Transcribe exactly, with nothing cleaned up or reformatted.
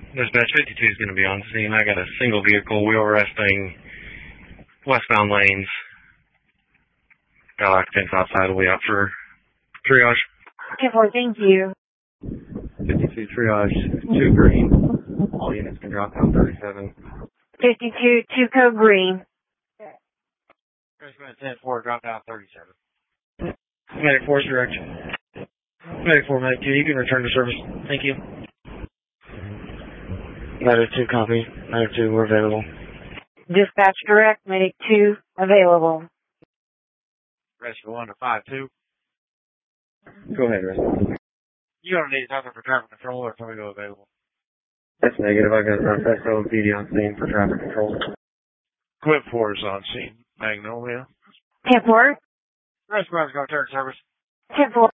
Dispatch fifty-two is going to be on scene. I got a single vehicle wheel resting westbound lanes. Got occupants outside. We'll be out for triage. ten four, thank you. fifty-two triage, two green. All units can drop down thirty-seven. fifty-two, two code green. ten four, drop down thirty-seven. Medic four is direct. Medic four, Medic two, you can return to service. Thank you. Medic two, copy. Medic two, we're available. Dispatch direct, medic two, available. Rescue one to five two. Go ahead, Rescue. You don't need something for traffic control or something go available. That's negative. I got an S O P D on scene for traffic control. Quip four is on scene. Magnolia. ten four. Rescue one's going to turn service. ten four.